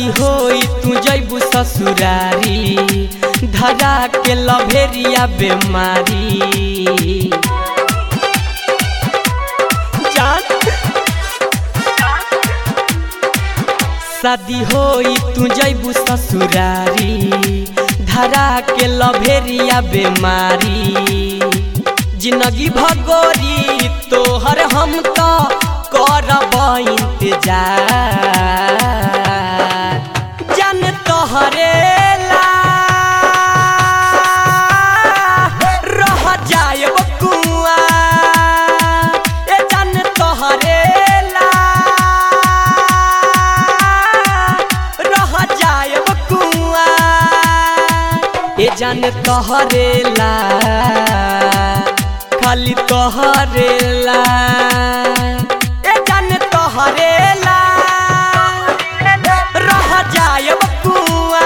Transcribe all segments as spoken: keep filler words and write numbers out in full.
शादी होई तू जैबू ससुरारी धरा के लभेरिया बेमारी जान शादी होई तू जैबू ससुरारी धरा के लभेरिया बेमारी जिंदगी भगोरी तोहर हम तो करब इंतजार जान तोहरे ला रह जाएब कुआं ए जान तोहरे ला रह जाएब कुआं ए जान तोहरे ला खाली तोहरे ला ए जान तोहरे ला रह जाएब कुआं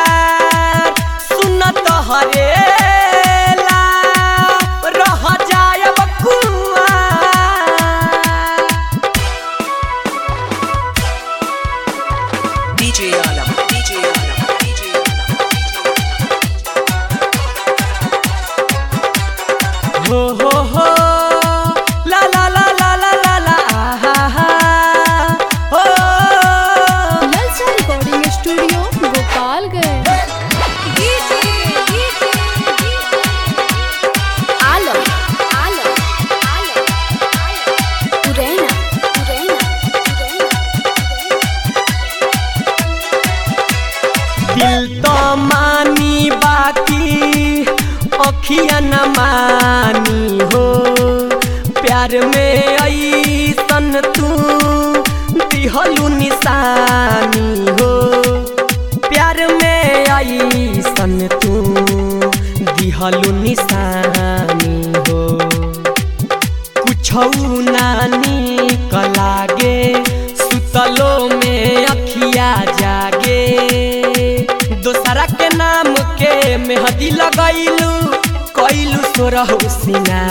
सुन तोहरे ला रह जाएब कुआं DJ Alam DJ Alam DJ हो हो हो ला ला ला ला ला ला ला आहा हा हो ललचा रिकॉर्डिंग स्टूडियो गोपालगंज। आलम आलम आलम उरैना उरैना दिल तो मानी बाकी अखिया न मानी हो प्यार में ऐसन तू दिहलू निशानी हो प्यार में ऐसन तू दिहलू निशानी हो कुछौ नानी कलागे सुतलो में अखिया जागे दोसरा के नाम के मेहदी लगैलू कैलू सोरह सिना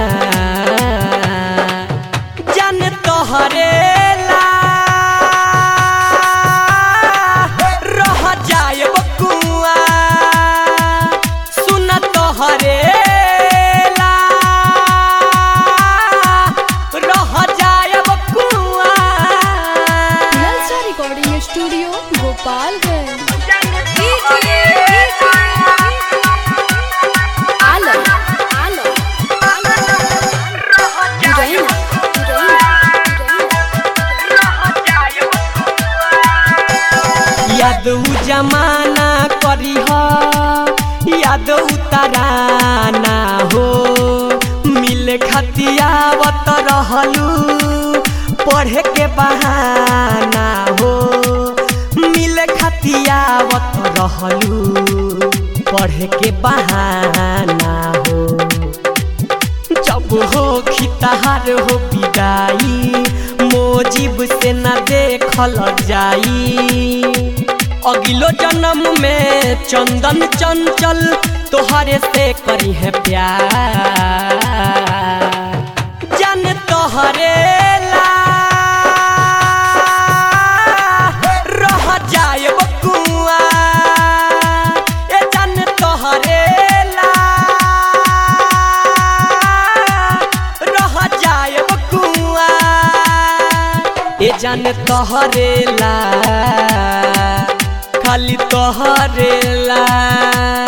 जान तोहरे ला रह जाएब कुआं सुन तोहरे ला रह जाएब कुआं ललचा रिकॉर्डिंग स्टूडियो गोपालगंज। आलम आलम उरैना याद उ जमाना करीह याद उतराना हो मिले खतियावत रहलू पढ़े के बहाना हो मिले खतियावत रहलू पढ़े के बहाना हो जब हो खितार हो विदाई मोजिब से न देखल जाई अगिलो जन्म में चंदन चंचल तोहरे से करी है प्यार जान तोहरे ला रह जाएब कुआं ए जान तोहरे ला रह जाएब कुआं ए जान तोहरे ला खाली तोहरे ला।